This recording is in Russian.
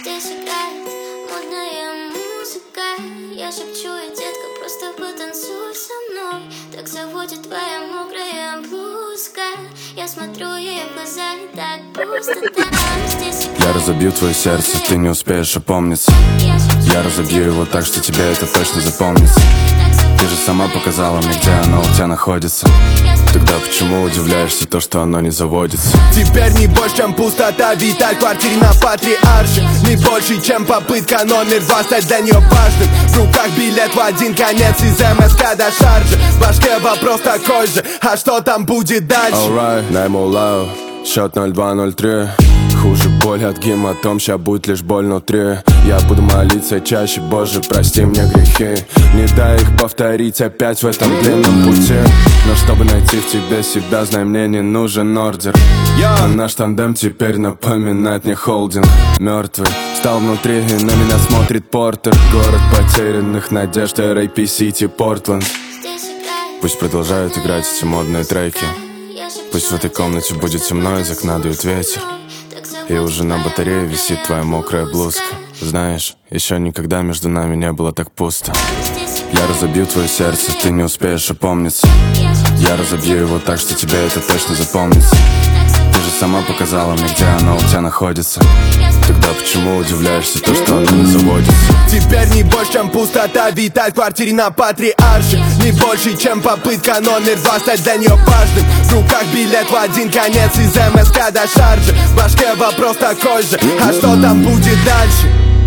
Здесь играет модная музыка. Я шепчу, и детка, просто потанцуй со мной. Так заводит твоя мокрая блузка. Я смотрю ей в глаза, и так пусто там. Здесь играет. Я разобью твое сердце, ты не успеешь опомниться. Я разобью его так, что тебе это точно запомнится. Ты же сама показала мне, где оно у тебя находится. Тогда почему удивляешься то, что оно не заводится? Теперь не больше, чем пустота витает в квартире на Патриарше. Не больше, чем попытка номер 2 стать для нее важным. В руках билет в один конец из МСК до Шарджи. В башке вопрос такой же, а что там будет дальше? Alright, наймо лау, счет 0203. Хуже боль от гематом, ща будет лишь боль внутри. Я буду молиться чаще, Боже, прости мне грехи. Не дай их повторить опять в этом длинном пути. Но чтобы найти в тебе себя, знай, мне не нужен ордер. А наш тандем теперь напоминает мне холдинг. Мертвый стал внутри, и на меня смотрит Портер. Город потерянных надежд, R.I.P. City, Портленд. Пусть продолжают играть эти модные треки. Пусть в этой комнате будет темно, из окна дует ветер. И уже на батарее висит твоя мокрая блузка. Знаешь, еще никогда между нами не было так пусто. Я разобью твое сердце, ты не успеешь опомниться. Я разобью его так, что тебе это точно запомнится. Ты же сама показала мне, где оно у тебя находится. Тогда почему удивляешься то, что оно не заводится? Теперь не больше, чем пустота витает в квартире на Патриарше. Не больше, чем попытка номер 2 стать для нее важным. В руках билет в один конец из МСК до Шарджи. В башке вопрос такой же, а что там будет дальше?